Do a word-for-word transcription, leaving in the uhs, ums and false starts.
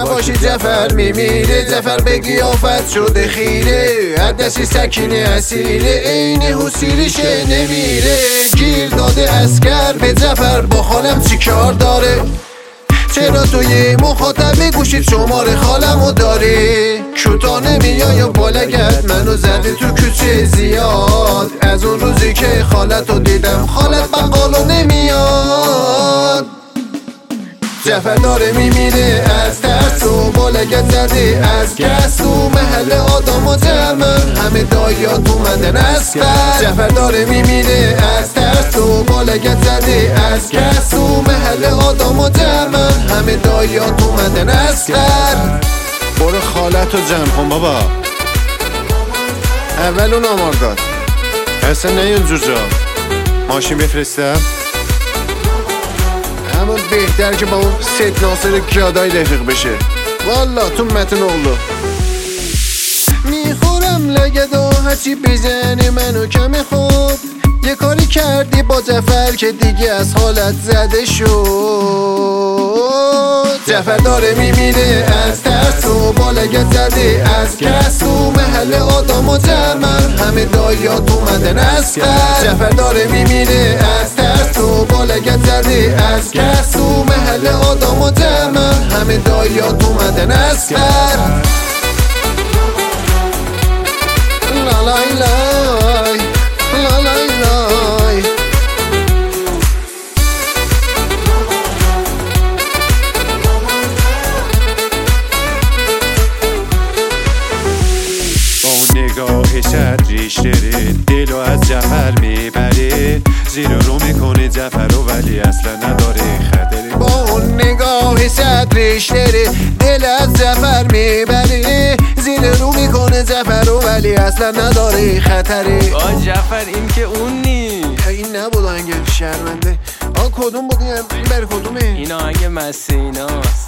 باشی جعفر میمیره. جعفر به قیافت شده خیره، عدسی سکینه اسیره، عین حسیریشه نمیره. گیر داده اسکر به جعفر با خالم چی کار داره؟ چرا توی مخاطب گوشید شماره خالمو داری؟ کوتا نمیای و بالگرد منو زده تو کوچه زیاد. از اون روزی که خالتو دیدم خالت بقالو نمیاد. جعفر داره میمیره از ترس و بالگرد زده از کس. تو محل آدم و جمع همه دایات اومدن اسفر. جعفر داره میمیره از ترس و بالگرد زده از کس. تو محل آدم و جمع همه دایات اومدن اسفر. برو خالتو جمع کن بابا. اول اون آمار داد اصلا نیون جوجا ماشین بفرستم. اما بهتر که با اون سید ناصر کیادای رفیق بشه. والا تو متن اولو میخورم لگدا هرچی بزنه منو کم خوب. یه کاری کردی با جعفر که دیگه از حالت زده شد. جعفر داره میمیره از ترس و بالگرد زده از کس. تو محل آدم و جمع همه دایات اومدن اسفر. جعفر داره میمیره از ترس و بالگرد زده از کس. تو محل آدم و جمع همه دایات اومدن اسفر. لا لای لای لا لای لای. با اون نگاه شد ریش داره دلو از جعفر میبره. زیر رو میکنه جعفر رو ولی اصلا نداره خطره. با اون نگاه صدرش داره دل از جعفر میبره. زیر رو میکنه جعفر رو ولی اصلا نداره خطره. آه جعفر این که اون نی. این نبود آهنگ شرمنده. آه کدوم بود این بر کدومه؟ این آهنگ مسیناست.